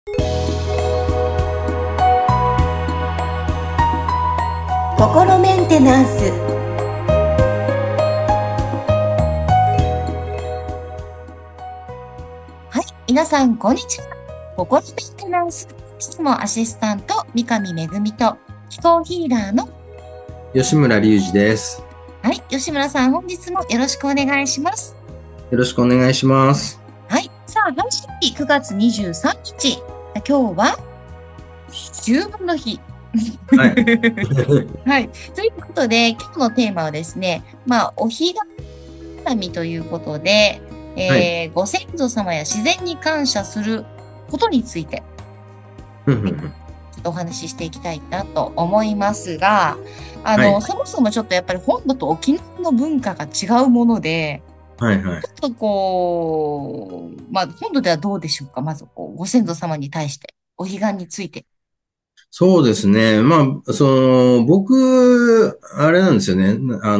心メンテナンス。はい、皆さんこんにちは。心メンテナンス室もアシスタント三上恵と気候ヒーラーの吉村隆二です。 はい、吉村さん、本日もよろしくお願いします。 よろしくお願いします。 はい、さあ、来週9月23日、今日は秋分の日。 はい。 はい。ということで、今日のテーマはですね、お彼岸花見ということで、 はい。 ご先祖様や自然に感謝することについて、 ふんふんふん。 ちょっとお話ししていきたいなと思いますが、 はい。 そもそもちょっとやっぱり本土と沖縄の文化が違うもので、 はいはい。 ちょっと本土ではどうでしょうか。まずご先祖様に対して、お彼岸について。 そうですね。僕、あれなんですよね。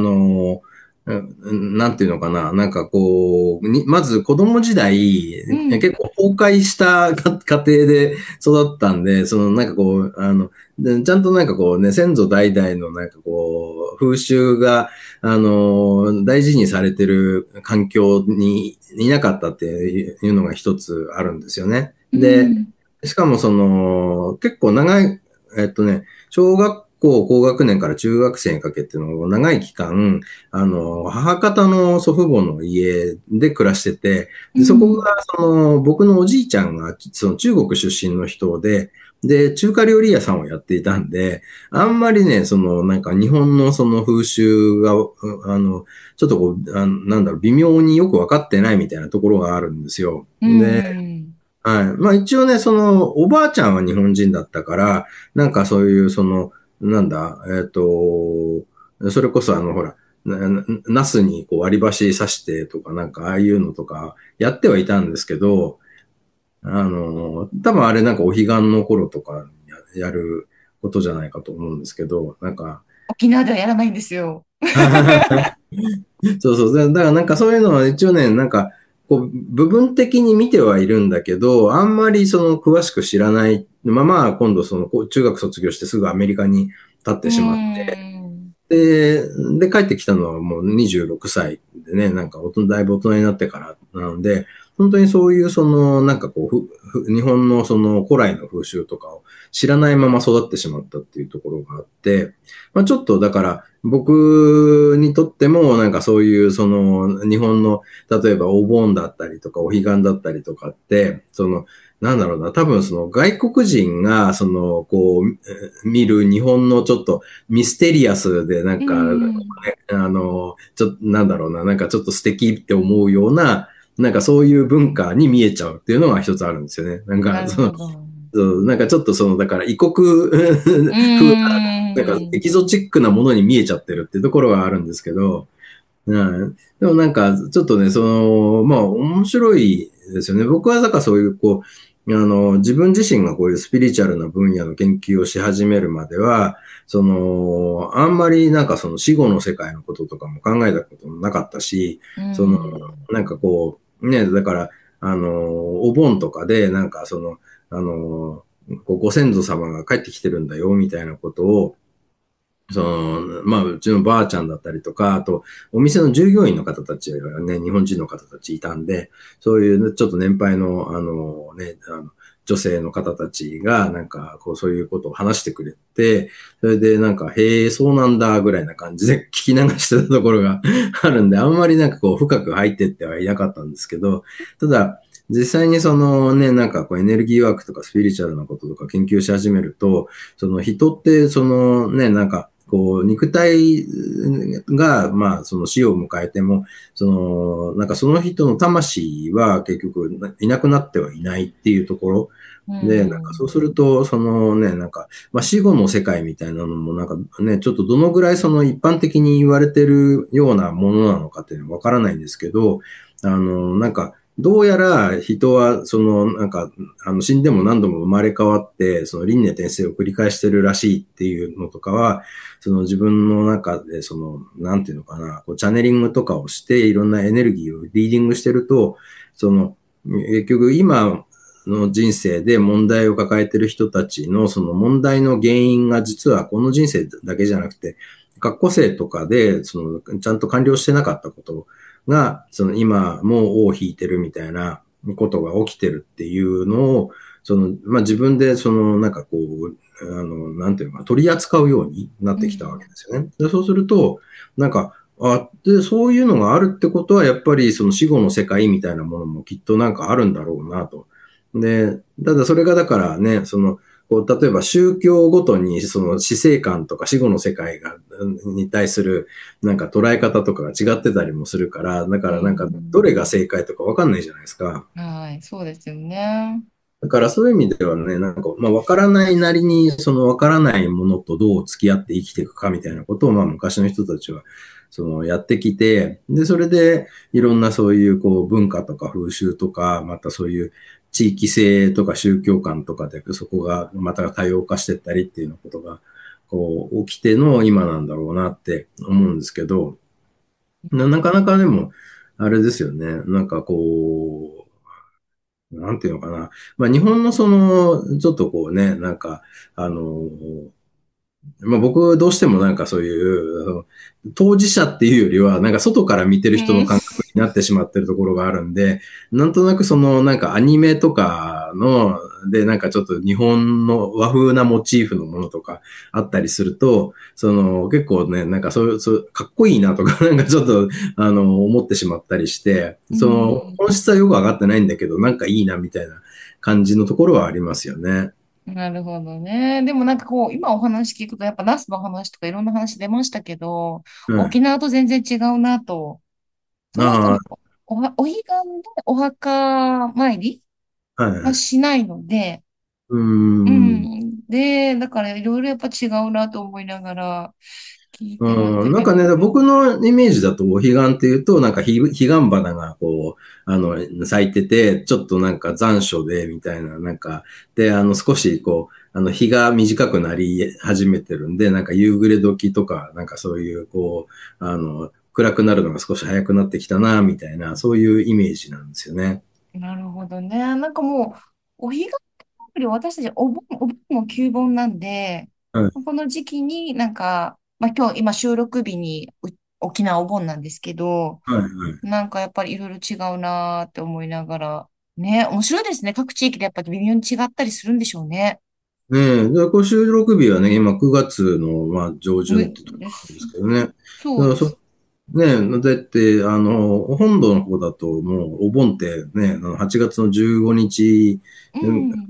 なんていうのかな。なんかこう、まず子供時代、 うん。 結構崩壊した家庭で育ったんで、なんかこう、ちゃんとなんかこうね、先祖代々のなんかこう、風習が、大事にされてる環境にいなかったっていうのが一つあるんですよね。 うで、 ん。 しかも結構長い、小学校高学年から中学生にかけての長い期間、母方の祖父母の家で暮らしてて、で、そこうん。 が、僕のおじいちゃんが、中国出身の人で、中華料理屋さんをやっていたんで、あんまりね、なんか日本のその風習が、ちょっとこう、なんだろう、微妙によくわかってないみたいなところがあるんですよ。 うで、 ん。 はい。まあ一応ね、おばあちゃんは日本人だったから、なんかそういう、なんだ、それこそほら、ナスにこう割り箸刺してとか、なんかああいうのとかやってはいたんですけど、多分あれなんかお彼岸の頃とかやることじゃないかと思うんですけど、なんか、 沖縄ではやらないんですよ。 そうそう。だからなんかそういうのは一応ね、なんか、こう、部分的に見てはいるんだけど、あんまり詳しく知らないまま、今度中学卒業してすぐアメリカに立っうーてしまって、 ん。 で、帰ってきたのはもう26歳でね、なんかだいぶ大人になってからなので、本当にそういうなんかこう、日本の古来の風習とかを知らないまま育ってしまったっていうところがあって、まあちょっとだから僕にとってもなんかそういう日本の例えばお盆だったりとかお彼岸だったりとかって、なんだろうな、多分外国人がこう、見る日本のちょっとミステリアスでなうんか、 ん。 なんだろうな、なんかちょっと素敵って思うような、なんかそういう文化に見えちゃうっていうのが一つあるんですよね。なんか、 なるほど。 なんかちょっとだから異国うー風な、なんかエん。 キゾチックなものに見えちゃってるっていうところがあるんですけど、うん、でもなんか、ちょっとね、まあ、面白いですよね。僕はだからそういう、こう、自分自身がこういうスピリチュアルな分野の研究をし始めるまでは、あんまりなんか死後の世界のこととかも考えたこともなかったし、 うその、 ん。 なんかこう、ね、だから、お盆とかで、なんかご先祖様が帰ってきてるんだよ、みたいなことを、まあ、うちのばあちゃんだったりとか、あと、お店の従業員の方たちがね、日本人の方たちいたんで、そういうちょっと年配の、女性の方たちが、なんか、こう、そういうことを話してくれて、それでなんか、へえ、そうなんだ、ぐらいな感じで聞き流してたところがあるんで、あんまりなんかこう、深く入ってってはいなかったんですけど、ただ、実際になんかこうエネルギーワークとかスピリチュアルなこととか研究し始めると、人ってなんかこう肉体がまあその死を迎えても、なんかその人の魂は結局いなくなってはいないっていうところうで、なんかそうん。 すると、なんか、まあ、死後の世界みたいなのも、なんかね、ちょっとどのぐらい一般的に言われてるようなものなのかっていうのはわからないんですけど、なんか、どうやら人は、なんか、死んでも何度も生まれ変わって、輪廻転生を繰り返してるらしいっていうのとかは、自分の中で、なんていうのかな、こうチャネリングとかをして、いろんなエネルギーをリーディングしてると、結局今、 の人生で問題を抱えてる人たちのその問題の原因が実はこの人生だけじゃなくて、過去生とかで、ちゃんと完了してなかったことが、今もう尾を引いてるみたいなことが起きてるっていうのを、自分で、なんていうのか、取り扱うようになってきたわけですよね。で、そうすると、そういうのがあるってことは、やっぱりその死後の世界みたいなものもきっとなんかあるんだろうなと。で、ただそれがだからね、例えば宗教ごとにその死生観とか死後の世界に対するなんか捉え方とかが違ってたりもするから、だかうらなんかどれん。 が正解とかわかんないじゃないですか。 はい、そうですよね。 だからそういう意味ではね、なんか、わからないなりに、そのわからないものとどう付き合って生きていくかみたいなことを、昔の人たちは、やってきて、で、それで、いろんなそういう、文化とか風習とか、またそういう地域性とか宗教観とかで、そこがまた多様化していったりっていうようなことが、起きての今なんだろうなって思うんですけど、なかなかでも、あれですよね。なんかなんていうのかな。日本のちょっとあの、僕どうしてもなんかそういう、当事者っていうよりは、なんか外から見てる人のうん。 感覚になってしまってるところがあるんで、なんとなくなんかアニメとかでなんかちょっと日本の和風なモチーフのものとかあったりすると、結構ね、なんかかっこいいなとか、なんかちょっと、思ってしまったりして、 うん。 本質はよくわかってないんだけど、なんかいいなみたいな感じのところはありますよね。 なるほどね。でもなんかこう、今お話聞くと、やっぱナスの話とかいろんな話出ましたけど、 はい。 沖縄と全然違うなと。その人もあお彼岸でお墓参りあ、はいはい。 はしないので、 うーうん。 ん。で、だからいろいろやっぱ違うなと思いながら聞いてましうん、なんかね、 たけど。 僕のイメージだと、お彼岸っていうと、なんか彼岸花が咲いてて、ちょっとなんか残暑で、みたいな、なんか、で、少し日が短くなり始めてるんで、なんか夕暮れ時とか、なんかそういう、暗くなるのが少し早くなってきたな、みたいな、そういうイメージなんですよね。 なるほどね。なんかもう、お彼岸より私たちお盆も旧盆なんで、 はい、 この時期になんか、まあ今日、今収録日に沖縄お盆なんですけど、 はい、はい。 なんかやっぱりいろいろ違うなーって思いながら、ね、面白いですね。各地域でやっぱり微妙に違ったりするんでしょうね。 ねえ、で、収録日はね、今9月の、上旬ってとこなんですけどね。だからそうです。 ねえ、だって、本土の方だともうお盆ってね、8月の15日うん。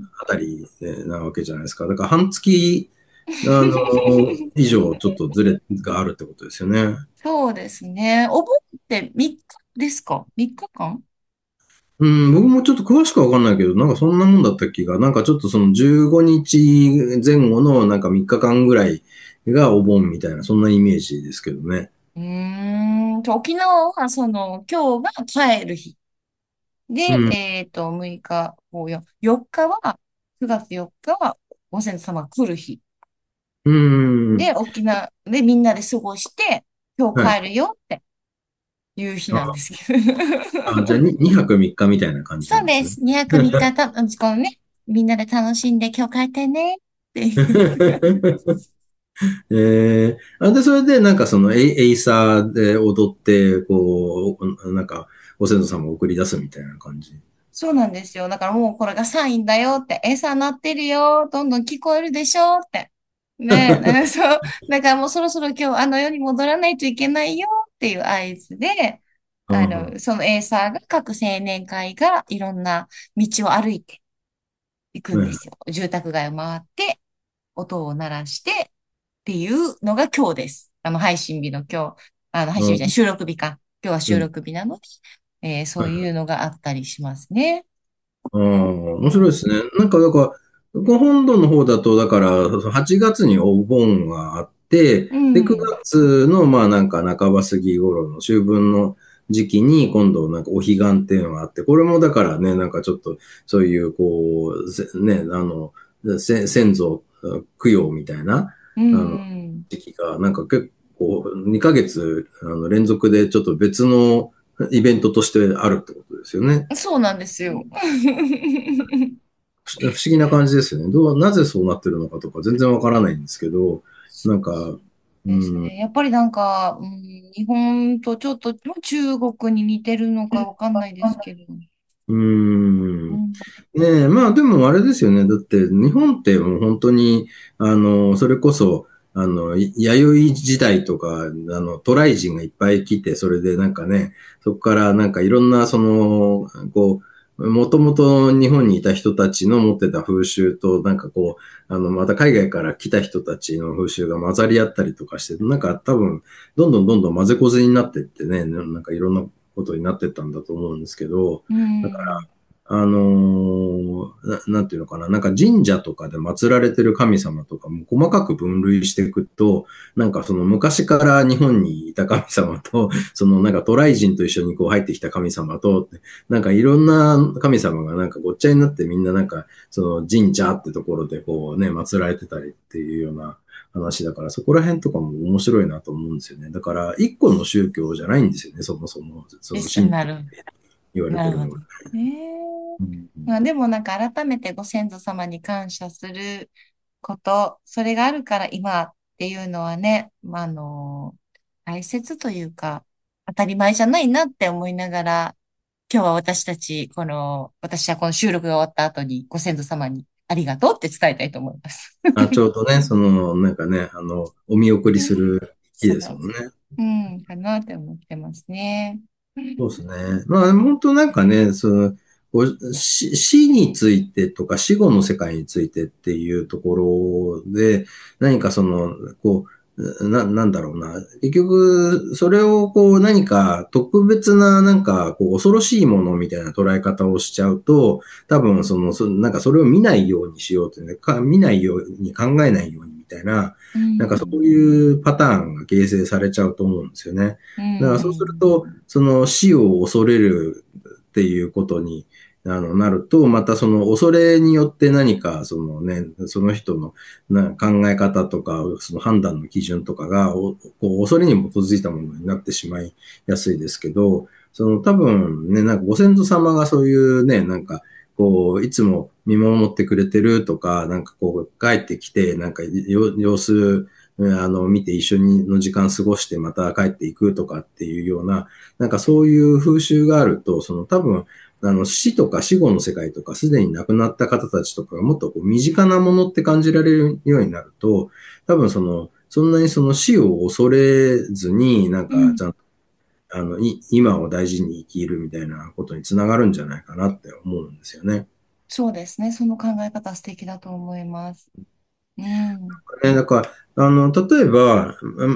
あたりなわけじゃないですか。だから半月、以上ちょっとずれがあるってことですよね。 そうですね。お盆って3日ですか？ 3 日間？ うん、僕もちょっと詳しくわかんないけど、なんかそんなもんだった気が、なんかちょっとその15日前後のなんか3日間ぐらいがお盆みたいな、そんなイメージですけどね。 沖縄は今日が帰る日。で、 うん、 6日、4日は、9月4日はご先祖様が来る日。 うん、 で、沖縄でみんなで過ごして、今はい。 日帰るよっていう日なんであ、 すけど。 じゃあ2泊3日みたいな感じなんですね。 そうです。2泊3日と、このね、みんなで楽しんで今日帰ってねっていう。 で、それで、なんかエイサーで踊って、なんか、ご先祖様を送り出すみたいな感じ。 そうなんですよ。だからもうこれがサインだよって、餌鳴ってるよ、どんどん聞こえるでしょって。ねえ、だからそう、だからもうそろそろ今日あの世に戻らないといけないよっていう合図で、 うん、 そのエーサーが各青年会がいろんな道を歩いていくんはい。 ですよ。住宅街を回って、音を鳴らしてっていうのが今日です。配信日の今日、配信日じゃない、 うん、 収録日か。今日は収うん、 録日なので、そういはい。 うのがあったりしますね。 面うん。 白いですね。なんか、だから、この本土の方だと、だから、8月にお盆があって、 うで、9 ん。 月の、なんか半ば過ぎ頃の秋分の時期に、今度、なんかお彼岸っていうのがあって、これもだからね、なんかちょっと、そういう、先祖供養みたいな、 うあの、 ん。 時期が、なんか結構、2ヶ月、連続でちょっと別のイベントとしてあるってことですよね。 そうなんですよ。 不思議な感じですよね。なぜそうなってるのかとか全然わからないんですけど、なんか、 そううん、 ですね。やっぱりなんか、日本とちょっと中国に似てるのかわかんないですけど。 うーん。 うん、 ねえ、まあでもあれですよね。だって日本ってもう本当に、それこそ、弥生時代とか、渡来人がいっぱい来て、それでなんかね、そこからなんかいろんな、こもともと日本にいた人たちの持ってた風習と、なんかまた海外から来た人たちの風習が混ざり合ったりとかして、なんか多分、どんどん混ぜこぜになってってね、なんかいろんなことになってったんだと思うんですけど、 うだから、 ん、 なんていうのかな、なんか神社とかで祀られてる神様とかも細かく分類していくと、なんかその昔から日本にいた神様と、そのなんか渡来人と一緒にこう入ってきた神様と、なんかいろんな神様がなんかごっちゃになってみんななんかその神社ってところでこうね、祀られてたりっていうような話だから、そこら辺とかも面白いなと思うんですよね。だから、一個の宗教じゃないんですよね、そもそも、その神道って言われてるのが。 なるほど。 うん。 まあ、でもなんか改めてご先祖様に感謝すること、それがあるから今っていうのはね、まあ、大切というか、当たり前じゃないなって思いながら、今日は私たち、私はこの収録が終わった後にご先祖様にありがとうって伝えたいと思います。 あ、ちょうどね、なんかね、お見送りする日そう、 ですもんね。 かなって思ってますね。 そうですね。まあ、本当なんかね、死についてとか死後の世界についてっていうところで、何かなんだろうな。結局、それを何か特別ななんか恐ろしいものみたいな捉え方をしちゃうと、多分なんかそれを見ないようにしようというね、見ないように考えないようにみたいな、 うなんかそうん、 いうパターンが形成されちゃうと思うんですよね。 うだからそうするん、 と、その死を恐れるっていうことになると、またその恐れによって何かそのね、その人の考え方とか、その判断の基準とかが、恐れに基づいたものになってしまいやすいですけど、その多分ね、なんかご先祖様がそういうね、なんかいつも見守ってくれてるとか、なんか帰ってきて、なんか様子、見て一緒にの時間過ごしてまた帰っていくとかっていうような、なんかそういう風習があると、その多分、死とか死後の世界とか、すでに亡くなった方たちとかがもっと身近なものって感じられるようになると、多分そんなにその死を恐れずに、なんうん。 かちゃんと、今を大事に生きるみたいなことにつながるんじゃないかなって思うんですよね。 そうですね。その考え方素敵だと思います。うん。 だから、例えば、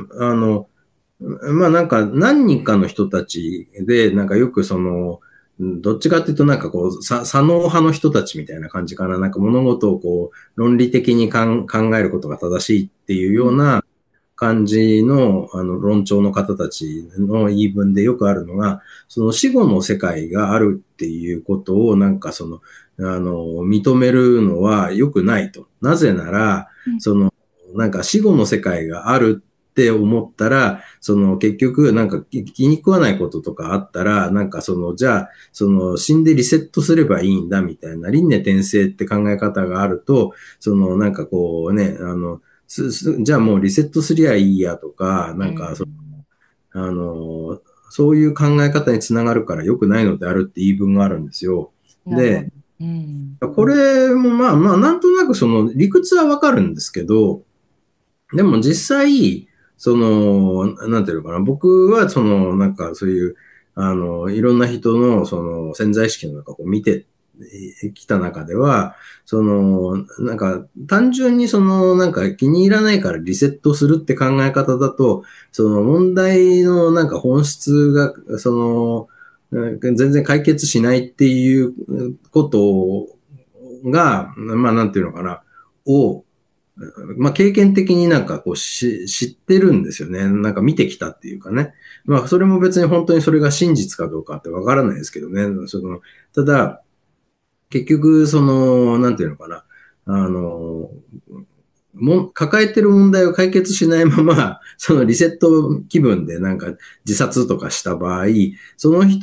まあなんか何人かの人たちで、なんかよくどっちかっていうとなんか左脳派の人たちみたいな感じかな。なんか物事を論理的に考えることが正しいっていううん。 ような感じの、論調の方たちの言い分でよくあるのが、その死後の世界があるっていうことを、なんか認めるのは良くないと。なぜなら、 うん。 なんか死後の世界があるって思ったら、結局、なんか気に食わないこととかあったら、なんかじゃあ、死んでリセットすればいいんだみたいな、輪廻転生って考え方があると、なんかじゃあもうリセットすりゃいいやとか、 うなんかん。 あの、そういう考え方につながるから良くないのであるって言い分があるんですよ。 なるほど。 で、 うん。 これもまあまあ、なんとなくその理屈はわかるんですけど、でも実際、なんていうのかな、僕はなんかそういう、いろんな人の潜在意識の中を見てきた中では、なんか単純になんか気に入らないからリセットするって考え方だと、その問題のなんか本質が、全然解決しないっていうことが、まあなんていうのかな、をまあ、経験的になんか知ってるんですよね。なんか見てきたっていうかね。まあ、それも別に本当にそれが真実かどうかってわからないですけどね。ただ、結局、なんていうのかな。あの、抱えてる問題を解決しないまま、そのリセット気分でなんか自殺とかした場合、その人っ 、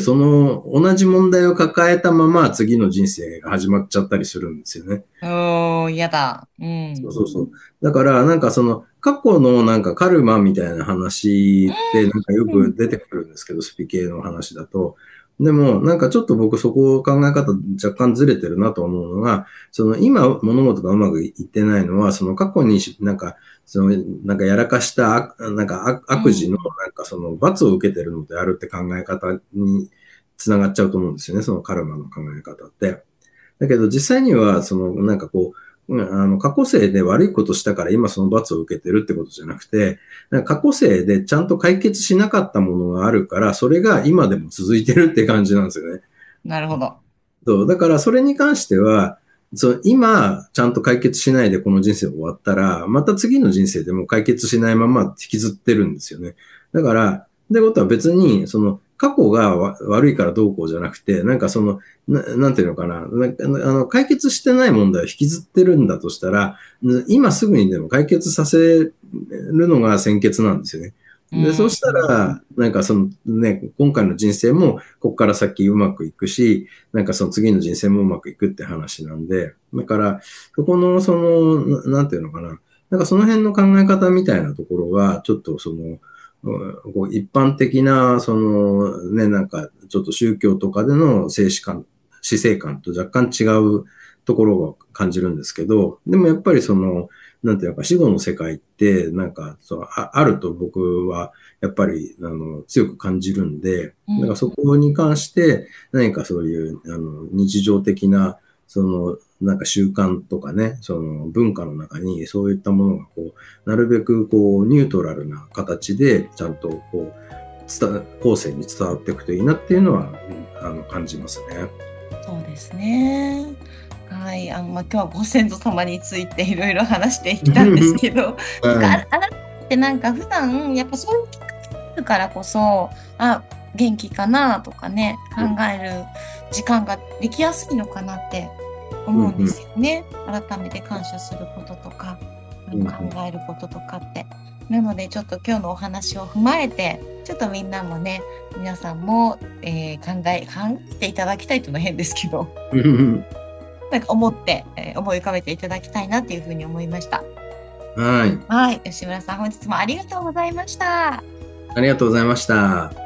その同じ問題を抱えたまま次の人生が始まっちゃったりするんですよね。 おー、やだ。うん。 そうそうそう。だから、なんかその、過去のなんかカルマみたいな話ってなんかようん。 く出てくるんですけど、スピ系の話だと。でも、なんかちょっと僕そこ考え方若干ずれてるなと思うのが、その今物事がうまくいってないのは、その過去になんか、そのなんかやらかしたなんか悪事のうん。 なんかその罰を受けてるのであるって考え方につながっちゃうと思うんですよね、そのカルマの考え方って。だけど実際には、その、なんかこう、過去世で悪いことしたから今その罰を受けてるってことじゃなくて、なんか過去世でちゃんと解決しなかったものがあるから、それが今でも続いてるって感じなんですよね。 なるほど。 そう、だからそれに関しては、今、ちゃんと解決しないでこの人生終わったら、また次の人生でも解決しないまま引きずってるんですよね。だから、ってことは別に、その、過去が悪いからどうこうじゃなくて、なんかその、なんていうのかな、解決してない問題を引きずってるんだとしたら、今すぐにでも解決させるのが先決なんですよね。で、そううん。 したら、なんかそのね、今回の人生もここから先うまくいくし、なんかその次の人生もうまくいくって話なんで、だから、そこの、なんていうのかな。なんかその辺の考え方みたいなところが、ちょっとその、こう一般的な、その、ね、なんかちょっと宗教とかでの静止観、死生観と若干違うところを感じるんですけど、でもやっぱりその、なんていうのか、死後の世界って、なんか、あると僕は、やっぱり、強く感じるんで、 うん。 だからそこに関して、何かそういう、日常的な、その、なんか習慣とかね、その文化の中にそういったものがこう、なるべくこう、ニュートラルな形で、ちゃんとこう、後世に伝わっていくといいなっていうのは、感じますね。 そうですね。はい。まあ、今日はご先祖様についていろいろ話してきたんですけど、なんか、 はい。 改めてなんか普段、やっぱそういう機会があるからこそ、あ、元気かなとかね、考える時間ができやすいのかなってうん、 思うんでうん、 すよね。改めて感謝することとか、 うん、う考ん。 えることとかって。なので、ちょっと今日のお話を踏まえて、ちょっとみんなもね、皆さんも、考えていただきたいというのは変ですけど、なんか思って、思い浮かべていただきたいなっていうふうに思いました。 はい。 はい。吉村さん、本日もありがとうございました。 ありがとうございました。